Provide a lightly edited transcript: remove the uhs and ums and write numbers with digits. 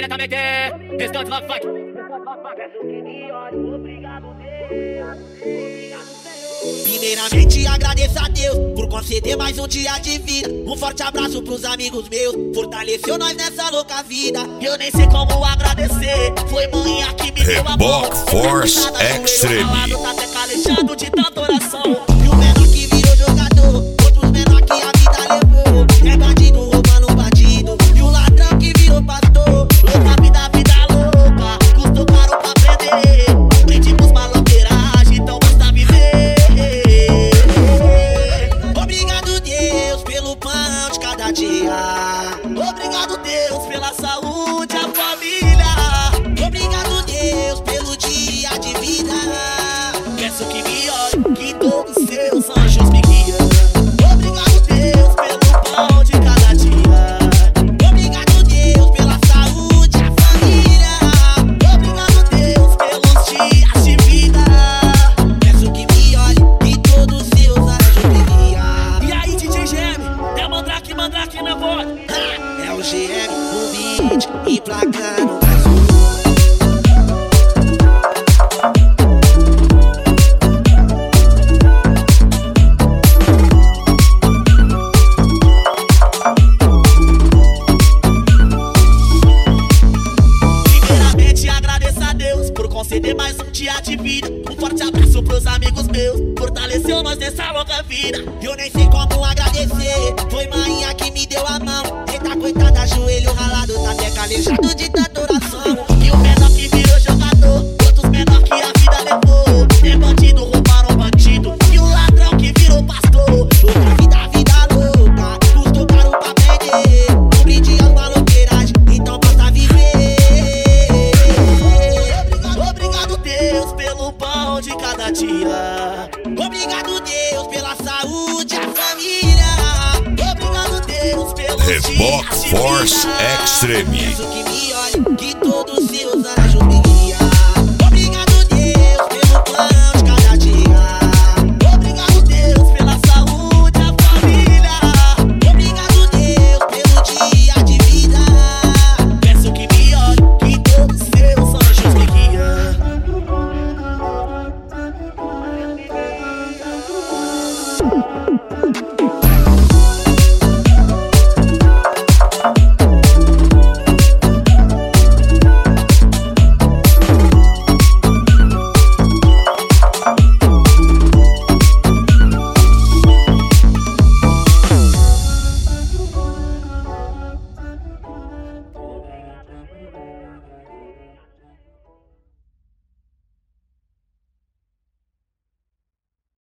diretamente. Distante Love Funk. Primeiramente agradeço a Deus por conceder mais um dia de vida. Um forte abraço pros amigos meus, fortaleceu nós nessa louca vida. Eu nem sei como agradecer, foi manhã que me deu a mão. Reebok Force Extreme. Tá até calejado de tanta oração. E o menor que virou jogador, outros menor que a vida levou. É bandido roubando um bandido, e o ladrão que virou pastor. Louca vida, vida louca, custou caro pra aprender. Aprendimos maloqueiragem, então basta viver. Obrigado Deus pelo pão de cada dia. Obrigado Deus pela saúde, a família. Obrigado Deus pelo dia de vida. Peço que me olhe, que todos seus anjos me guiam. Obrigado Deus pelo pão de cada dia. Obrigado Deus pela saúde, a família. Obrigado Deus pelos dias de vida. Peço que me olhe, que todos seus anjos me guiam. E aí DJ GM, é Mandrake na voz. É o GM no beat, emplacando mais um. Conceder mais um dia de vida. Um forte abraço pros amigos meus, fortaleceu nós nessa louca vida. Eu nem sei como agradecer, foi manhã que me deu a mão. Eita coitada, joelho ralado, tá até calejado de tanta oração. E o menor que virou jogador, outros menor que a vida levou. É bandido, roubaram um bandido, e o ladrão que virou pastor. Louca vida, vida louca, custou caro pra aprender. Não brinde as maloqueiragens, então basta viver. Obrigado Deus pelo pão de cada dia. Obrigado Deus pela saúde, a família. Obrigado Deus pelos Reebok dias de Force vida. Extreme. Peço que me olhe, que todos seus anjos